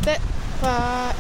7, 5,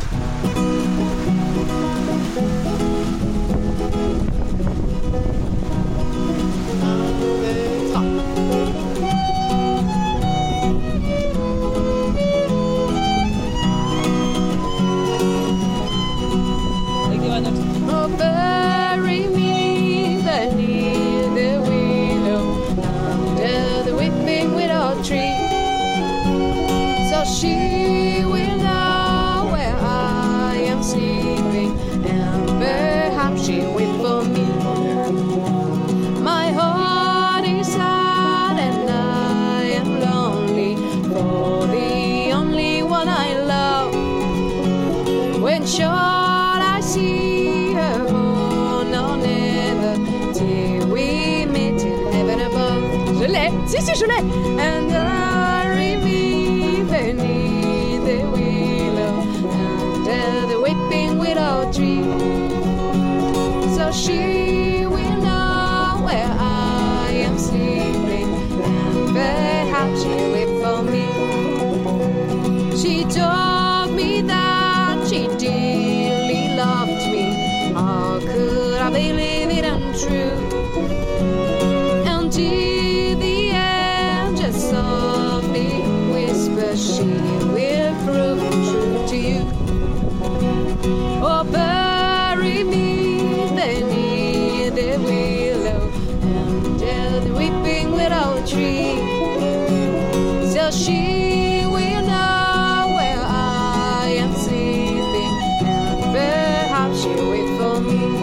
8. Bury me beneath the willow, under the weeping willow tree, so she will know where I am sleeping, and perhaps she will for me. My heart is sad and I am lonely for the only one I love. When shall I see her? Oh no, never, till we meet in heaven above. Je l'ai, si je l'ai. And bury me beneath the willow, under the weeping willow tree, so she will know where I am sleeping, and perhaps she will for me. She told me that she dearly loved me. How could I believe it untrue? Until the end, just softly whisper, she will prove true to you. Oh, bury me beneath the willow, under the weeping willow tree, so she will know where I am sleeping, and perhaps she will wait for me.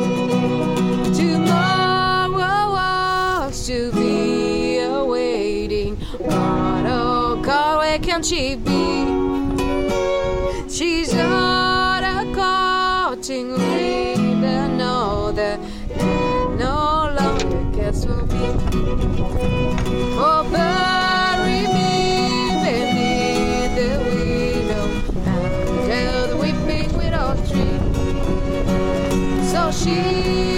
Tomorrow was to be awaiting, but oh God, where can she be? She's not a courting with another, and no longer cares for me. Oh, bury me beneath the willow, under the weeping willow tree, so she